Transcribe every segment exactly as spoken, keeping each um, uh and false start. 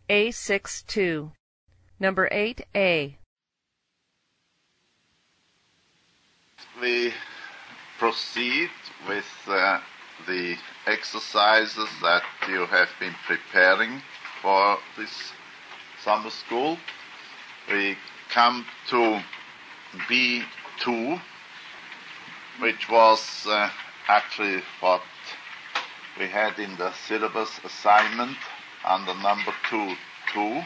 A six two. Number eight A. We proceed with uh, the exercises that you have been preparing for this summer school. We come to B two, which was uh, actually what we had in the syllabus assignment under number two, two.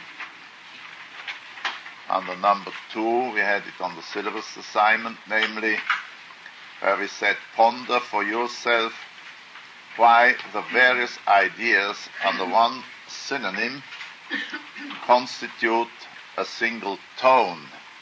Under number two, we had it on the syllabus assignment, namely, where we said, ponder for yourself why the various ideas under one synonym constitute a single tone.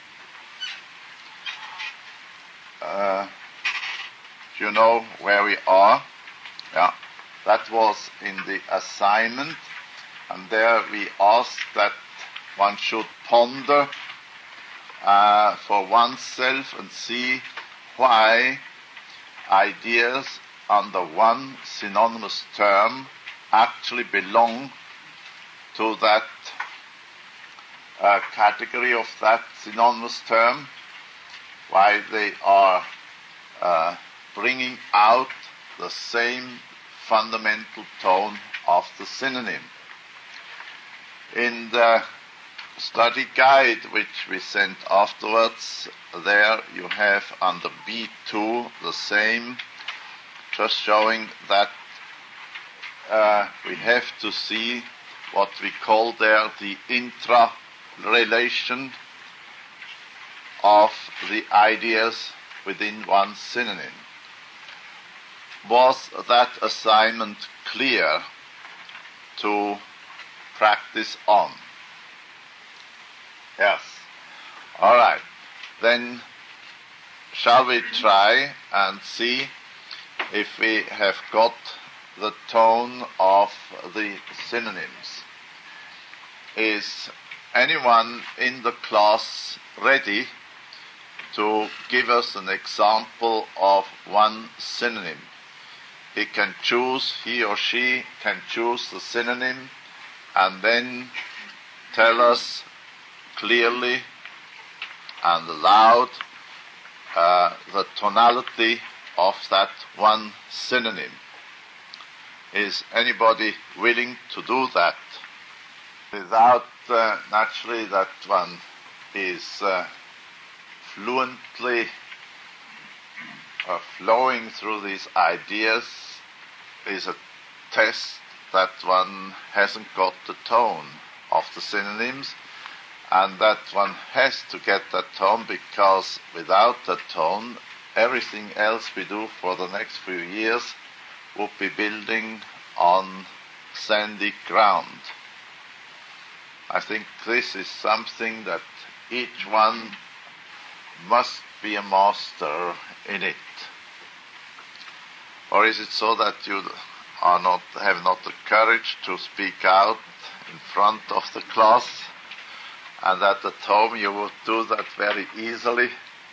Uh, do you know where we are? Yeah, that was in the assignment, and there we asked that one should ponder uh, for oneself and see why ideas under one synonymous term actually belong to that uh, category of that synonymous term, why they are uh, bringing out the same fundamental tone of the synonym. In the study guide which we sent afterwards, there you have under B two the same, just showing that uh, we have to see what we call there the intra-relation of the ideas within one synonym. Was that assignment clear to practice on? Yes. All right. Then shall we try and see if we have got the tone of the synonyms? Is anyone in the class ready to give us an example of one synonym? He can choose, he or she can choose the synonym and then tell us clearly and aloud uh, the tonality of that one synonym. Is anybody willing to do that? Without, uh, naturally, that one is uh, fluently uh, flowing through these ideas, is a test that one hasn't got the tone of the synonyms, and that one has to get that tone, because without that tone, everything else we do for the next few years would be building on sandy ground. I think this is something that each one must be a master in it. Or is it so that you are not, have not the courage to speak out in front of the class, and at the home you would do that very easily?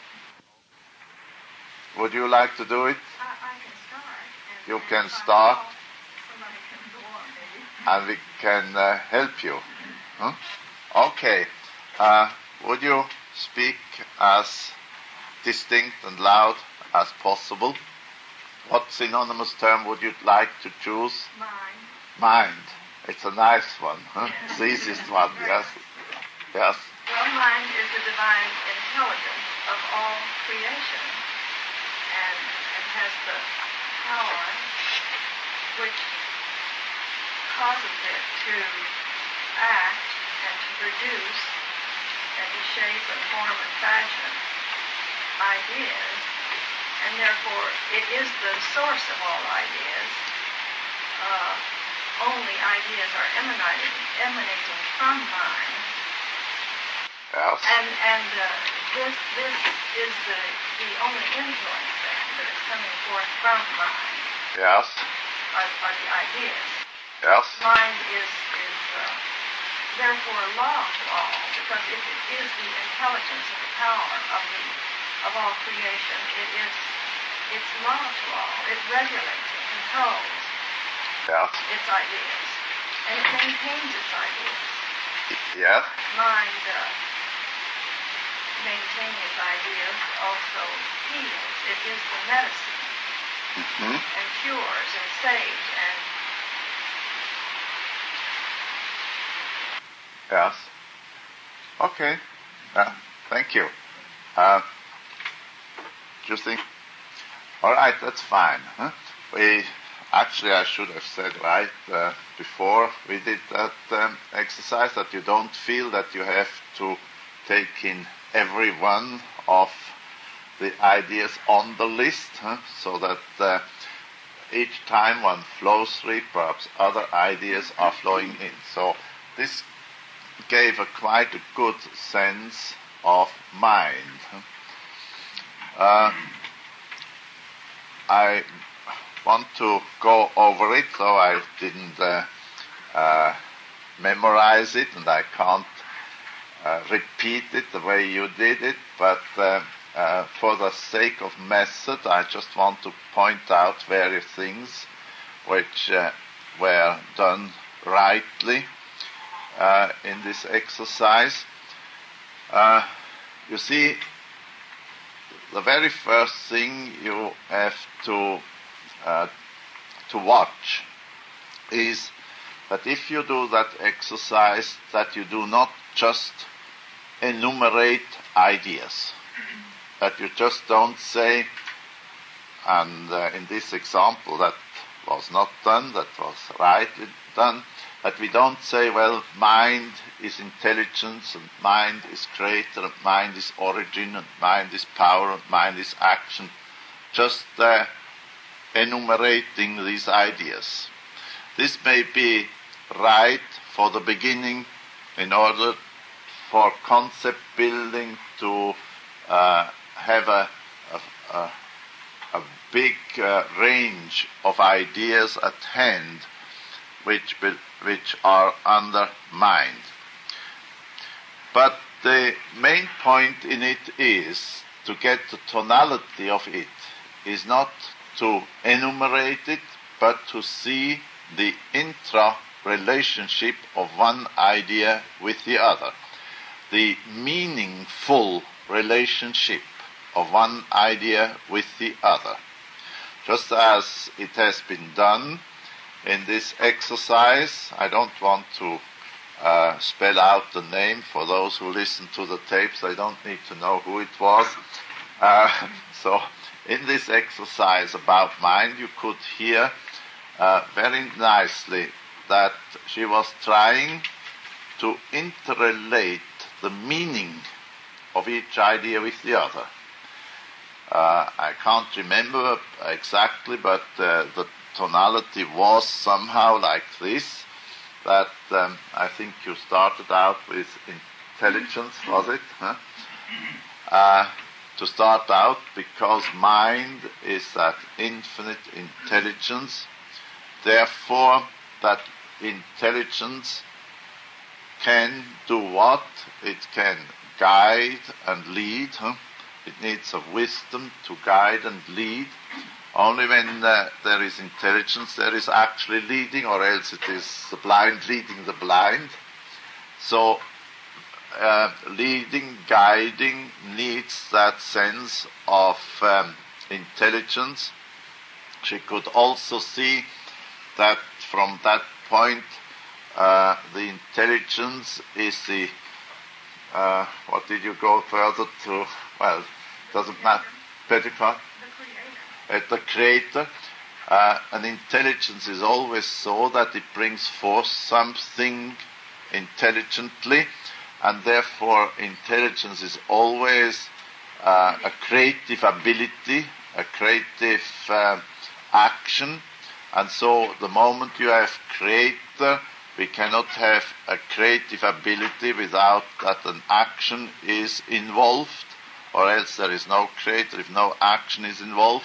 Would you like to do it? I, I can start. You can start, Somebody can go on, maybe. and we can uh, help you. Huh? Okay. Uh, would you speak as distinct and loud as possible? What synonymous term would you like to choose? Mind. Mind. It's a nice one. Huh? It's the easiest one. Yes. Yes. Well, mind is the divine intelligence of all creation, and it has the power which causes it to act and to produce and to shape and form and fashion ideas, and therefore it is the source of all ideas. Uh, only ideas are emanating, emanating from mind. Yes. And and uh, this this is the the only influence then that is coming forth from mind. Yes. Are, are the ideas. Yes. Mind is is uh, therefore a law to all, because if it is the intelligence and the power of the of all creation, it is it's law to all. It regulates, it controls Yes. its ideas, and it maintains its ideas. Yes. mind uh, maintain its ideas also heals. It is the medicine Mm-hmm. and cures and saves and Yes. Okay. Uh, thank you. Uh, do you think? All right, that's fine. Huh? We actually, I should have said right uh, before we did that um, exercise that you don't feel that you have to take in every one of the ideas on the list, huh? So that uh, each time one flows through, perhaps other ideas are flowing in. So this gave a quite a good sense of mind. Uh, I want to go over it, so I didn't uh, uh, memorize it, and I can't uh, repeat it the way you did it, but uh, uh, for the sake of method, I just want to point out various things which uh, were done rightly uh, in this exercise. Uh, you see, the very first thing you have to uh, to watch is that if you do that exercise, that you do not just enumerate ideas, that you just don't say, and uh, in this example that was not done, that was rightly done, that we don't say, well, mind is intelligence, and mind is creator, and mind is origin, and mind is power, and mind is action, just uh, enumerating these ideas. This may be right for the beginning in order for concept building to uh, have a, a, a, a big uh, range of ideas at hand which which are under mind. But the main point in it is to get the tonality of it, is not to enumerate it, but to see the intra-relationship of one idea with the other, the meaningful relationship of one idea with the other. Just as it has been done in this exercise, I don't want to uh, spell out the name for those who listen to the tapes. I don't need to know who it was. Uh, so in this exercise about mind, you could hear uh, very nicely that she was trying to interrelate the meaning of each idea with the other. Uh, I can't remember exactly, but uh, the tonality was somehow like this, that um, I think you started out with intelligence, was it? Huh? Uh, to start out, because mind is that infinite intelligence, therefore that intelligence can do what? It can guide and lead. Huh? It needs a wisdom to guide and lead. Only when uh, there is intelligence, there is actually leading, or else it is the blind leading the blind. So uh, leading, guiding needs that sense of um, intelligence. She could also see that from that point, uh, the intelligence is the, uh, what did you go further to? Well, it doesn't matter. Petticoat? At the creator, uh, an intelligence is always so that it brings forth something intelligently, and therefore intelligence is always uh, a creative ability, a creative uh, action. And so the moment you have creator, we cannot have a creative ability without that an action is involved, or else there is no creator if no action is involved.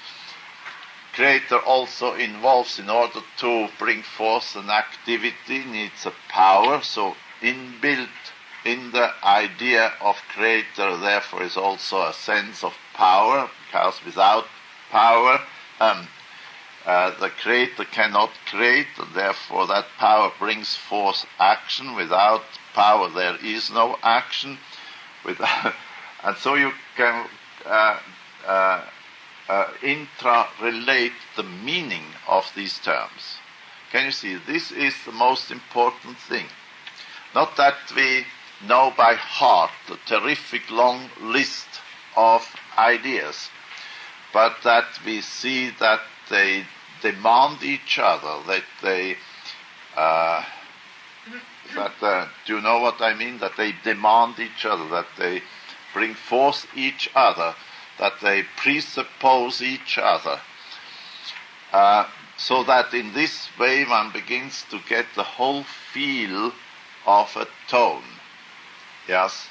Creator also involves, in order to bring forth an activity, needs a power. So inbuilt in the idea of creator, therefore, is also a sense of power, because without power, um, uh, the creator cannot create, and therefore that power brings forth action. Without power there is no action. Without, and so you can uh, uh, uh, intra-relate the meaning of these terms. Can you see? This is the most important thing. Not that we know by heart the terrific long list of ideas, but that we see that they demand each other, that they, uh, that, uh, do you know what I mean? That they demand each other, that they bring forth each other, that they presuppose each other. Uh, so that in this way one begins to get the whole feel of a tone. Yes?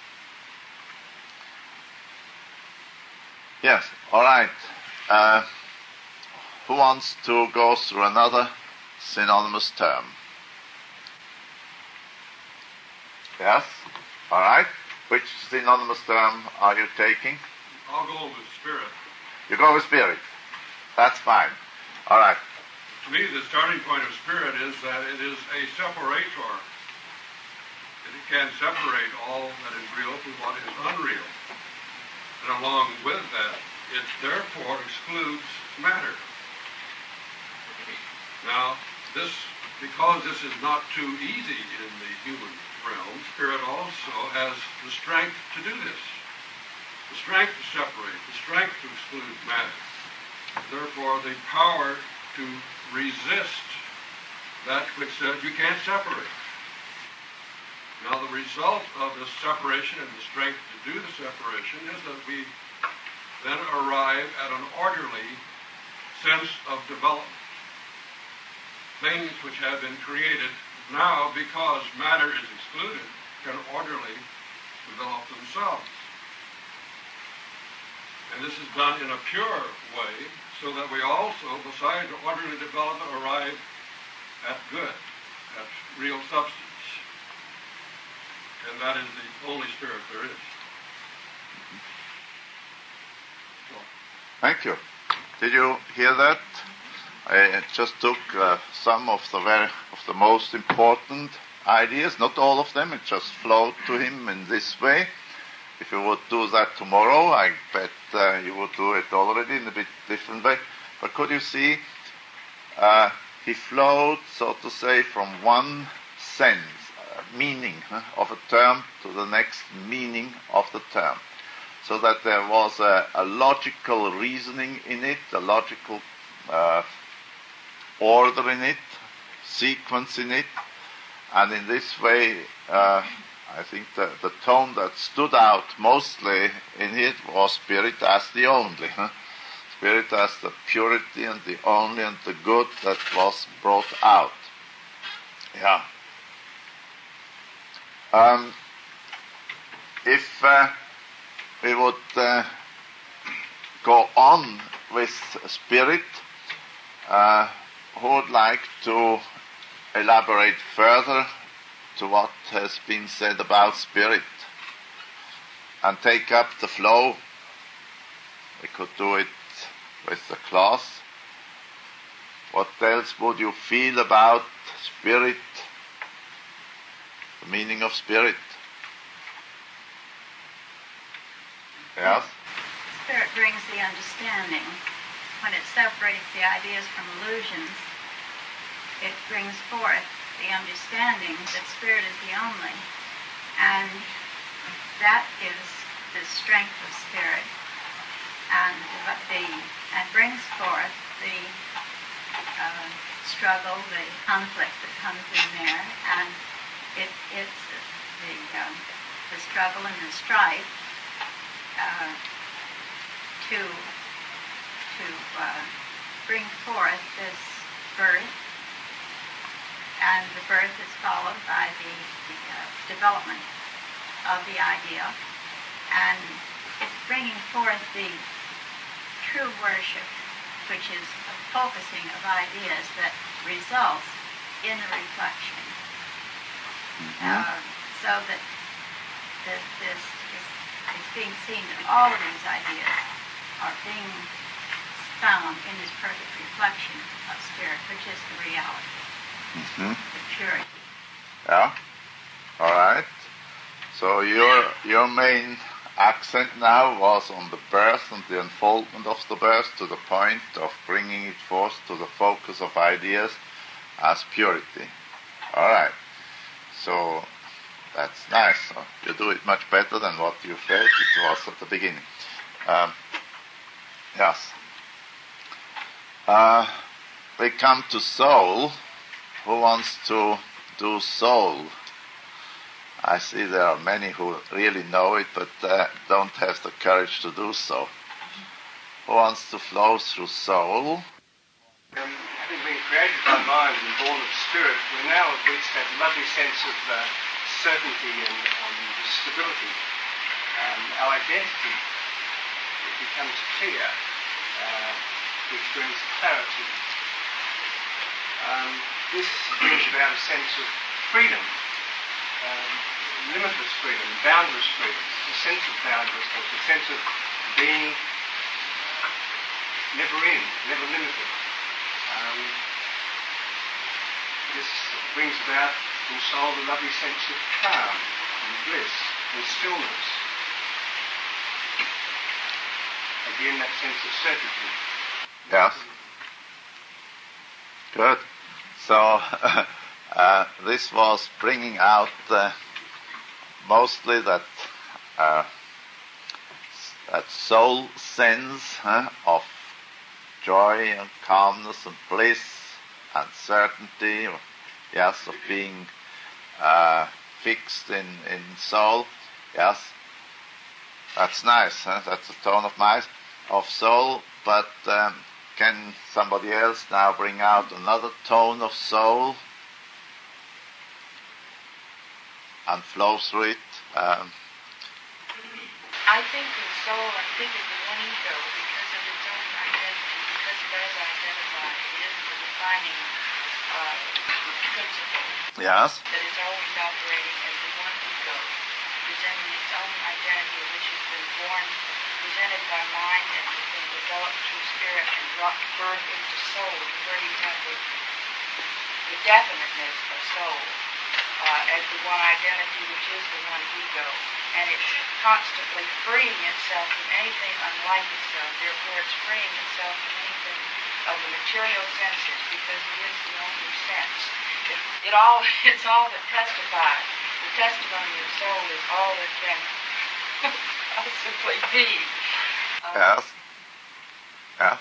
Yes, all right. Uh, who wants to go through another synonymous term? Yes? All right. Which synonymous term are you taking? I'll go with spirit. You go with spirit. That's fine. All right. To me, the starting point of spirit is that it is a separator. It can separate all that is real from what is unreal. And along with that, it therefore excludes matter. Now, this, because this is not too easy in the human realm, spirit also has the strength to do this. The strength to separate, the strength to exclude matter. Therefore, the power to resist that which says you can't separate. Now, the result of this separation and the strength to do the separation is that we then arrive at an orderly sense of development. Things which have been created now because matter is excluded can orderly develop themselves. And this is done in a pure way so that we also, besides orderly development, arrive at good, at real substance. And that is the only spirit there is. So. Thank you. Did you hear that? I just took uh, some of the very, of the most important ideas, not all of them. It just flowed to him in this way. If you would do that tomorrow, I bet uh, you would do it already in a bit different way. But could you see, uh, he flowed, so to say, from one sense, uh, meaning huh, of a term to the next meaning of the term. So that there was a, a logical reasoning in it, a logical uh, order in it, sequence in it, and in this way, uh, I think the, the tone that stood out mostly in it was spirit as the only, huh? Spirit as the purity and the only and the good that was brought out. Yeah. Um, if uh, we would uh, go on with spirit, uh, who would like to elaborate further to what has been said about spirit and take up the flow? We could do it with the class. What else would you feel about spirit, the meaning of spirit? Yes? Spirit brings the understanding. When it separates the ideas from illusions, it brings forth the understanding that spirit is the only. And that is the strength of spirit, and the and brings forth the uh, struggle, the conflict that comes in there, and it, it's the um, the struggle and the strife uh, to to uh, bring forth this birth, and the birth is followed by the, the uh, development of the idea, and it's bringing forth the true worship, which is a focusing of ideas that results in a reflection. Mm-hmm. uh, so that this, this is, is being seen that all of these ideas are being found in his perfect reflection of spirit, which is the reality, Mm-hmm. the purity. Yeah. All right. So your your main accent now was on the birth and the unfoldment of the birth to the point of bringing it forth to the focus of ideas as purity. All right. So that's nice. So you do it much better than what you felt it was at the beginning. Um, yes. Uh, we come to soul. Who wants to do soul? I see there are many who really know it, but uh, don't have the courage to do so. Who wants to flow through soul? Um, having been created by mind and born of spirit, we now have reached that lovely sense of uh, certainty and um, stability. Um, our identity becomes clear, uh, which brings clarity. Um, this brings about a sense of freedom. Um, limitless freedom, boundless freedom, a sense of boundlessness, a sense of being never in, never limited. Um, this brings about in soul the lovely sense of calm and bliss and stillness. Again, that sense of certainty. Yes. Good. So uh, this was bringing out uh, mostly that uh, that soul sense huh, of joy and calmness and bliss and certainty, yes, of being uh, fixed in, in soul. Yes, that's nice. Huh? That's the tone of mind of soul. But um, can somebody else now bring out another tone of soul and flow through it? Um, I think of soul, I think of the one ego because of its own identity, because it does identify. It is the defining uh, principle yes. that is always operating as the one ego, presenting its own identity, which has been born, presented by mind and has been developed through spirit and brought birth into soul, where you have the, the definiteness of soul uh, as the one identity, which is the one ego. And it's constantly freeing itself from anything unlike itself. Therefore, it's freeing itself from anything of the material senses because it is the only sense. It, it all, it's all that testifies. The testimony of soul is all that can possibly be. Um, Yes. Yeah.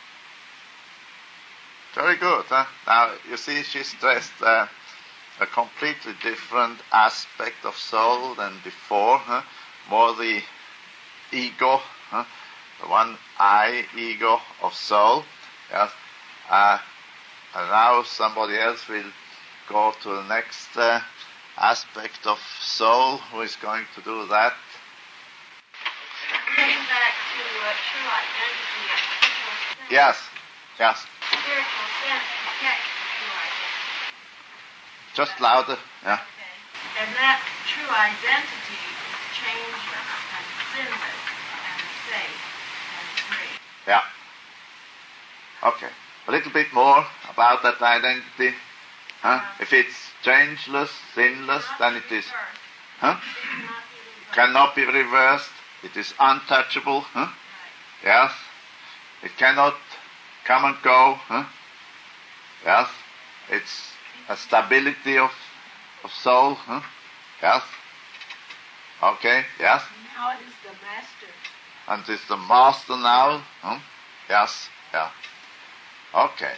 Very good. Huh? Now, you see, she stressed uh, a completely different aspect of soul than before. Huh? More the ego, huh? The one I ego of soul. Yes. Uh, and now somebody else will go to the next uh, aspect of soul. Who is going to do that? Getting back to uh, true identity and spiritual sense. Yes. Yes. Spiritual sense protects the true identity. Just louder. Yeah. Okay. And that true identity is changeless and sinless and safe and free. Yeah. Okay. A little bit more about that identity. Huh? If it's changeless, sinless, then it is, huh? Cannot be reversed. It is untouchable. Huh? Yes. It cannot come and go. Huh? Yes. It's a stability of of soul. Huh? Yes. Okay. Yes. Now it is the master. And it's the master now. Huh? Yes. Yeah. Okay.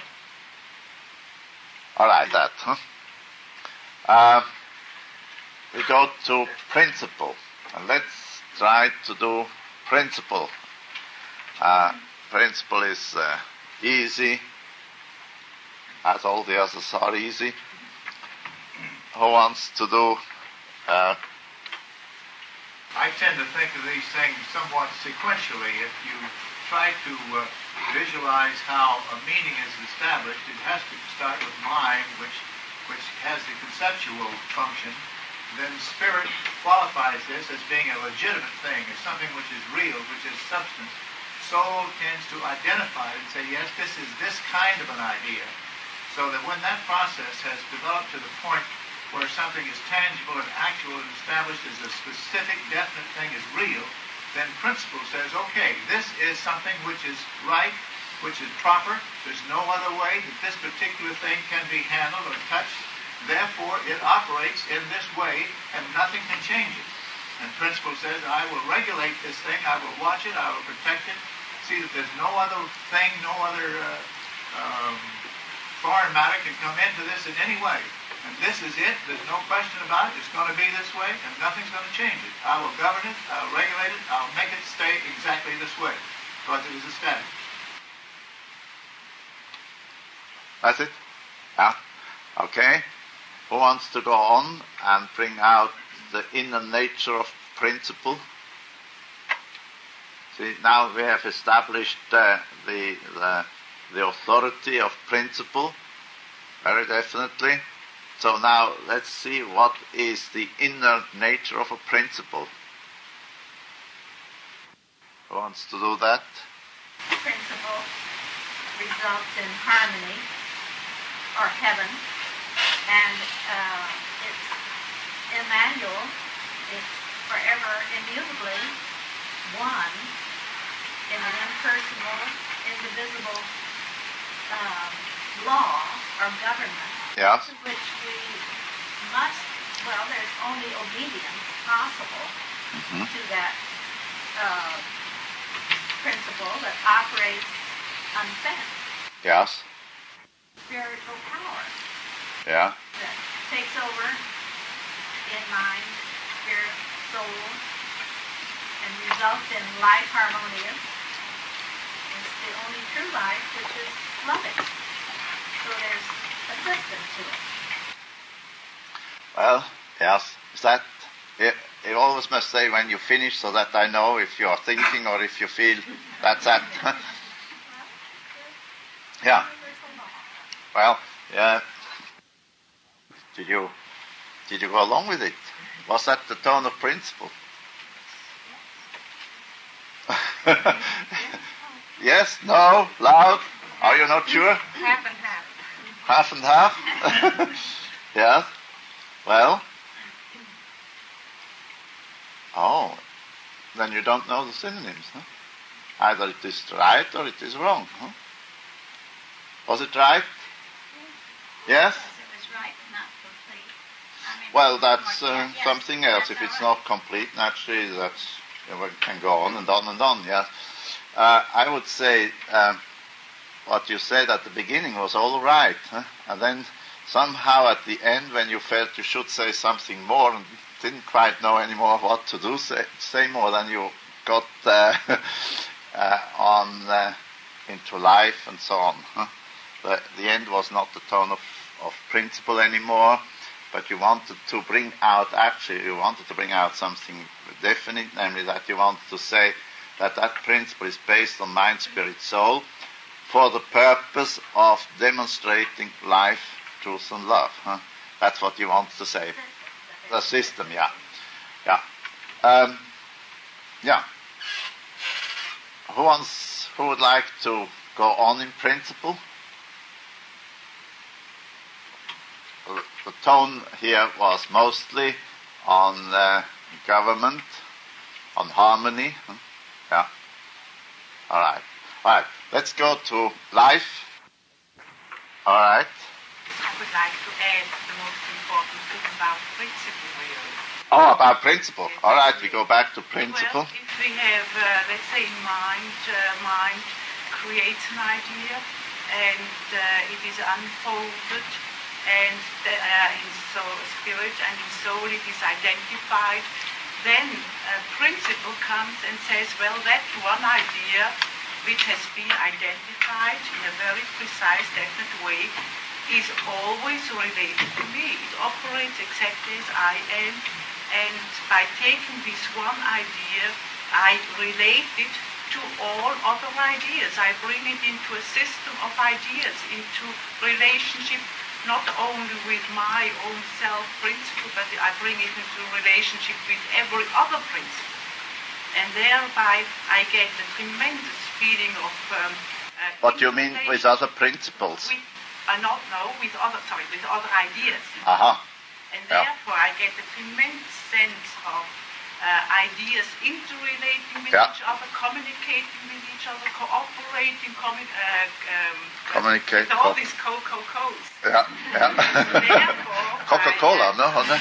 All right. That. Huh? Uh, we go to principle, and let's try to do principle. Uh, principle is uh, easy, as all the others are easy. Who wants to do? Uh, I tend to think of these things somewhat sequentially. If you try to uh, visualize how a meaning is established, it has to start with mind, which which has the conceptual function. Then spirit qualifies this as being a legitimate thing, as something which is real, which is substance. soul tends to identify it and say, yes, this is this kind of an idea. So that when that process has developed to the point where something is tangible and actual and established as a specific, definite thing is real, then principle says, okay, this is something which is right, which is proper. There's no other way that this particular thing can be handled or touched. Therefore, it operates in this way, and nothing can change it. And principle says, I will regulate this thing, I will watch it, I will protect it, see that there's no other thing, no other uh, um, foreign matter can come into this in any way. And this is it, there's no question about it, it's going to be this way, and nothing's going to change it. I will govern it, I'll regulate it, I'll make it stay exactly this way, because it is established. That's it? Yeah. Okay. Who wants to go on and bring out the inner nature of principle? See, now we have established uh, the, the the authority of principle, very definitely. So now let's see what is the inner nature of a principle. Who wants to do that? Principle results in harmony or heaven, and uh, it's Emmanuel, it's forever immutably one in an impersonal, indivisible um, law or government, Yes. to which we must, well, there's only obedience possible Mm-hmm. to that uh, principle that operates unfettered. Yes. Spiritual power Yeah. that takes over in mind, spirit, soul, and results in life harmonious. It's the only true life which is loving. So there's a system to it. Well, yes. Is that it? You always must say when you finish, so that I know if you are thinking or if you feel that's that. Yeah. Well, yeah. Did you did you go along with it? Was that the tone of principle? Yes, no, loud. Are you not sure? Half and half. Half and half? Yes. Well. Oh, then you don't know the synonyms, huh? Either it is right or it is wrong, huh? Was it right? Yes? Yes, it was right, but not complete. I mean, Well, that's uh, yes, something else. that's If it's all right. not complete, naturally, that's, you know, it can go on and on and on, yes. Uh, I would say um, what you said at the beginning was all right, huh? And then somehow at the end, when you felt you should say something more and didn't quite know anymore what to do, say, say more, than you got uh, uh, on uh, into life and so on. Huh? The, the end was not the tone of, of principle anymore, but you wanted to bring out, actually, you wanted to bring out something definite, namely that you wanted to say that that principle is based on mind, spirit, soul, for the purpose of demonstrating life, truth, and love. Huh? That's what you wanted to say. The system, yeah. Yeah. Um, yeah. Who wants, who would like to go on in principle? The tone here was mostly on uh, government, on harmony. Hmm? Yeah. All right. All right. Let's go to life. All right. I would like to add the most important thing about principle, really. Oh, about principle. All right. We go back to principle. Well, if we have, uh, let's say, mind, uh, mind creates an idea, and uh, it is unfolded, and uh, in soul, spirit and in soul it is identified, then a principle comes and says, well, that one idea which has been identified in a very precise, definite way is always related to me. It operates exactly as I am, and by taking this one idea, I relate it to all other ideas. I bring it into a system of ideas, into relationship not only with my own self principle, but I bring it into relationship with every other principle. and thereby I get a tremendous feeling of. Um, uh, What do you mean with other principles? With, uh, not no, with other sorry, with other ideas. Aha. And Yeah. therefore, I get a tremendous sense of uh, ideas interrelating with Yeah. each other, communicating with each other, cooperating, commu- uh, um, Communicate, with all co- these co-co-cos. Yeah, yeah. Therefore, Coca-Cola, I, no? no?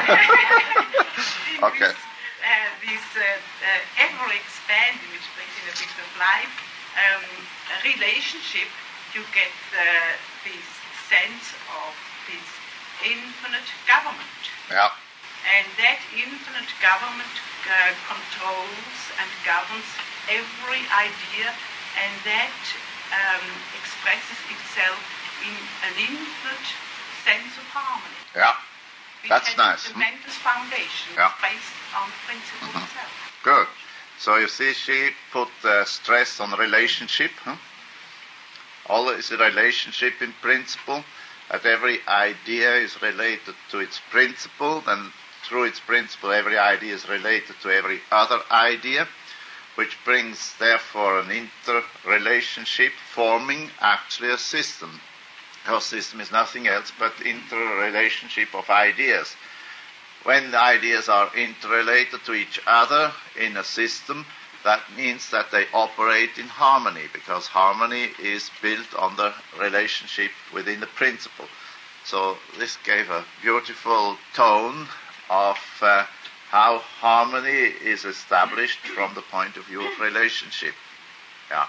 in Okay. This, uh, this uh, uh, ever-expanding, which brings in a bit of life, um, a relationship, you get uh, this sense of this infinite government. Yeah. And that infinite government uh, controls and governs every idea, and that um, expresses itself in an infinite sense of harmony. Yeah. Which That's has nice. a tremendous foundation Yeah. based on the principle Mhm. itself. Good. So you see, she put uh, stress on relationship. Huh? All is a relationship in principle. That every idea is related to its principle, and through its principle, every idea is related to every other idea, which brings, therefore, an interrelationship, forming actually a system. Our system is nothing else but interrelationship of ideas. When the ideas are interrelated to each other in a system, that means that they operate in harmony, because harmony is built on the relationship within the principle. So this gave a beautiful tone of uh, how harmony is established from the point of view of relationship. Yeah.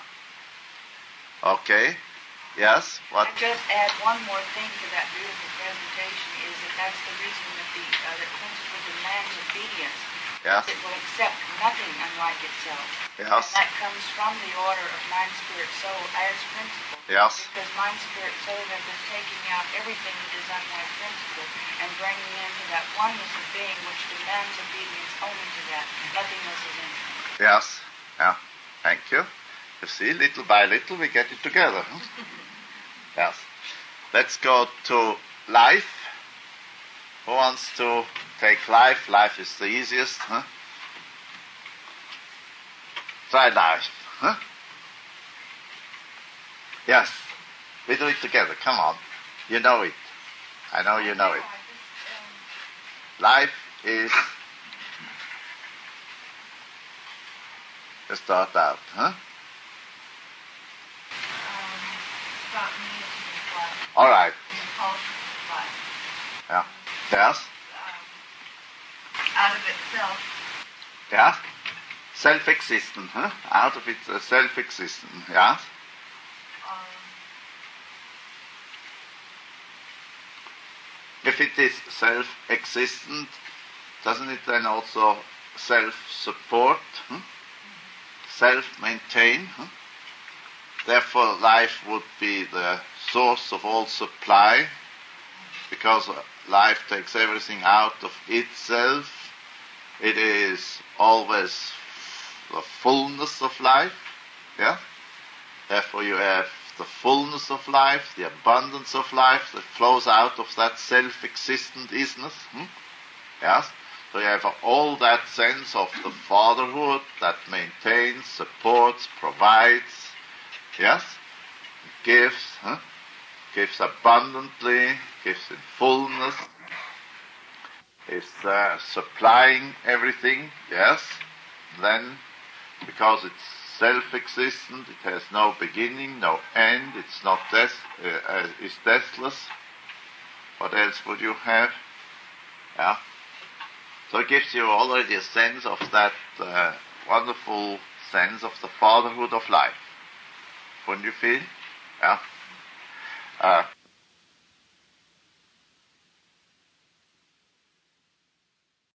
Okay. Yes? What? I'd just add one more thing to that beautiful presentation, is that that's the reason that the, uh, the principle demands obedience. Yes. It will accept nothing unlike itself. Yes. And that comes from the order of mind, spirit, soul as principle. Yes. Because mind, spirit, soul have been taking out everything that is unlike principle and bringing into that oneness of being which demands obedience only to that. Nothing else is infinite. Yes. Yeah. Thank you. You see, little by little we get it together. Huh? Yes. Let's go to life. Who wants to take life? Life is the easiest. Huh? Try life. Huh? Yes. We do it together. Come on. You know it. I know you know it. Life is... Let's start out. Huh? All right. Yeah. Yes. Out of itself. Yeah. Self-existent, huh? Out of it, uh, self-existent. Yeah. If it is self-existent, doesn't it then also self-support, huh? Self-maintain? Huh? Therefore, life would be the source of all supply, because life takes everything out of itself. It is always the fullness of life. Yeah. Therefore, you have the fullness of life, the abundance of life that flows out of that self-existent isness. Hmm? Yes. So you have all that sense of the fatherhood that maintains, supports, provides. Yes. Gives. Huh? Gives abundantly. Gives in fullness. Is uh, supplying everything. Yes. Then, because it's self-existent, it has no beginning, no end, it's not death, uh, uh, it's deathless. What else would you have? Yeah. So it gives you already a sense of that uh, wonderful sense of the fatherhood of life. Wouldn't you feel? Yeah. Uh,